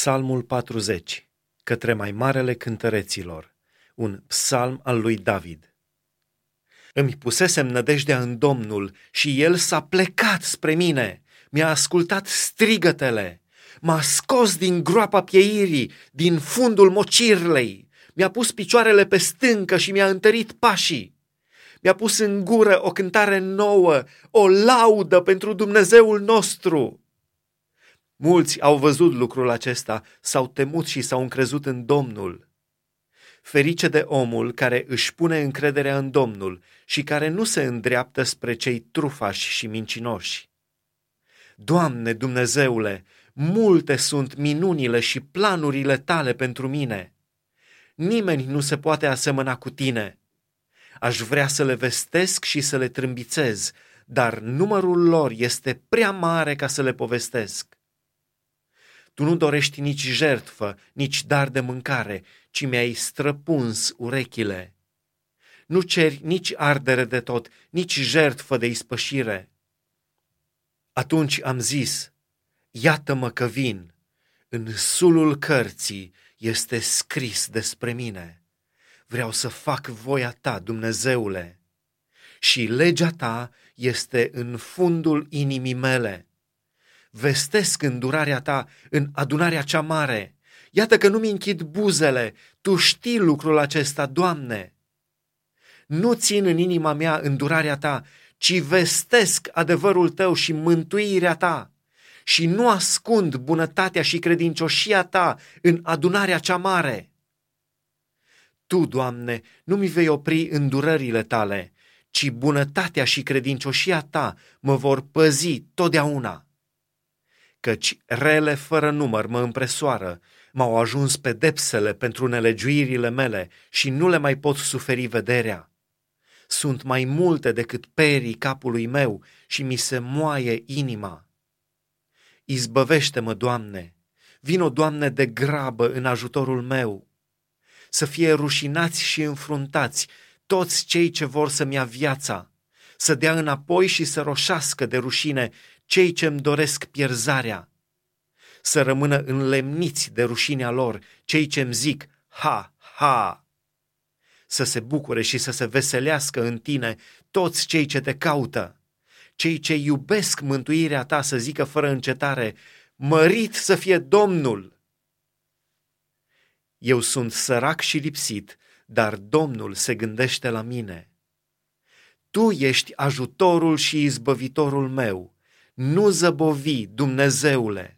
Psalmul 40, către mai marele cântăreților, un psalm al lui David. Îmi pusesem nădejdea în Domnul și El s-a plecat spre mine, mi-a ascultat strigătele, m-a scos din groapa pieirii, din fundul mocirlei, mi-a pus picioarele pe stâncă și mi-a întărit pașii. Mi-a pus în gură o cântare nouă, o laudă pentru Dumnezeul nostru. Mulți au văzut lucrul acesta, s-au temut și s-au încrezut în Domnul. Ferice de omul care își pune încrederea în Domnul și care nu se îndreaptă spre cei trufași și mincinoși. Doamne Dumnezeule, multe sunt minunile și planurile Tale pentru mine. Nimeni nu se poate asemăna cu Tine. Aș vrea să le vestesc și să le trâmbițez, dar numărul lor este prea mare ca să le povestesc. Tu nu dorești nici jertfă, nici dar de mâncare, ci mi-ai străpuns urechile. Nu ceri nici ardere de tot, nici jertfă de ispășire. Atunci am zis, iată-mă că vin, în sulul cărții este scris despre mine. Vreau să fac voia Ta, Dumnezeule, și legea Ta este în fundul inimii mele. Vestesc îndurarea Ta în adunarea cea mare. Iată că nu-mi închid buzele, Tu știi lucrul acesta, Doamne. Nu țin în inima mea îndurarea Ta, ci vestesc adevărul Tău și mântuirea Ta și nu ascund bunătatea și credincioșia Ta în adunarea cea mare. Tu, Doamne, nu mi vei opri îndurările Tale, ci bunătatea și credincioșia Ta mă vor păzi totdeauna. Căci rele fără număr mă împresoară, m-au ajuns pedepsele pentru nelegiuirile mele și nu le mai pot suferi vederea. Sunt mai multe decât perii capului meu și mi se moaie inima. Izbăvește-mă, Doamne, vino, Doamne, de grabă în ajutorul meu. Să fie rușinați și înfruntați toți cei ce vor să-mi ia viața, să dea înapoi și să roșească de rușine cei ce-mi doresc pierzarea, să rămână înlemniți de rușinea lor cei ce-mi zic, ha, ha, să se bucure și să se veselească în Tine toți cei ce Te caută, cei ce iubesc mântuirea Ta să zică fără încetare, mărit să fie Domnul. Eu sunt sărac și lipsit, dar Domnul se gândește la mine. Tu ești ajutorul și izbăvitorul meu, nu zăbovi, Dumnezeule.